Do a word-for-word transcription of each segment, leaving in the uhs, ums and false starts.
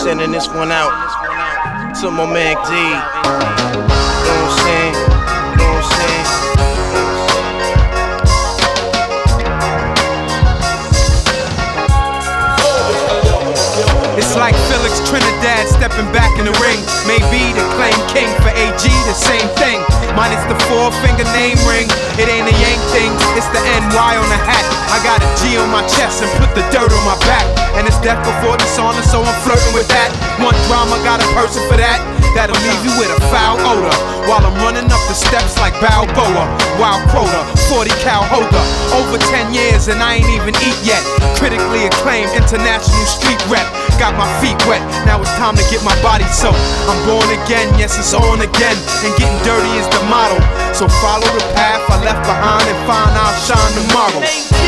Sending this one out to my man D. You know what I'm saying? You know what I'm saying? It's like Felix Trinidad stepping back in the ring. Maybe the claim king for A G, the same thing. Mine is the four finger name ring. It ain't a Yank thing, it's the N Y on the hat. I got a G on my chest and put the dirt on my back. And it's death before dishonor, so I'm flirting with that. One drama, got a person for that. That'll leave you with a foul odor while I'm running up the steps like Balboa. Wild quota, forty cal holder. Over ten years and I ain't even eat yet. Critically acclaimed international street rep. Got my feet wet, now it's time to get my body soaked. I'm born again, yes it's on again. And getting dirty is the motto. So follow the path I left behind and find I'll shine tomorrow.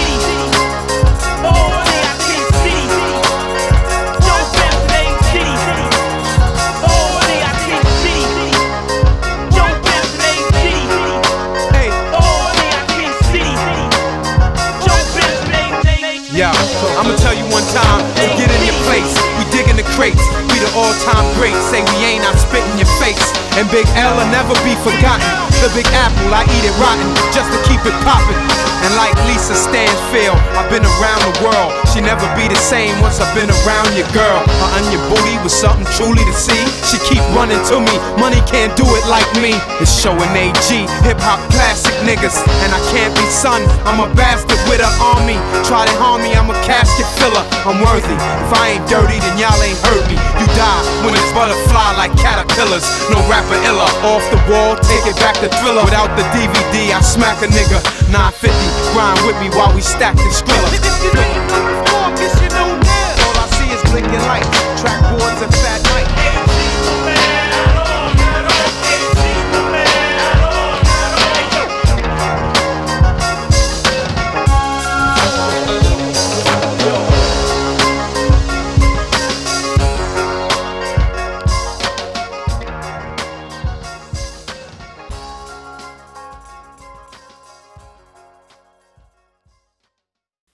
Yo, I'ma tell you one time, to get in your place, we dig in the crates, we the all-time greats, say we ain't, I spit in your face, and Big L will never be forgotten, the Big Apple, I eat it rotten, just to keep it poppin', and like Lisa Stansfield, I've been around the world, she never be the same once I've been around your girl, her onion booty was something truly to see, she keep running to me, money can't do it like me, it's showing A G, hip-hop classic niggas, and I can't be son, I'm a bastard with an army, try to harm me, I'm a casket filler, I'm worthy. If I ain't dirty, then y'all ain't hurt me. You die when it's butterfly like caterpillars. No rapper illa. Off the wall, take it back to Thriller. Without the D V D, I smack a nigga. nine fifty, grind with me while we stack the Skrilla.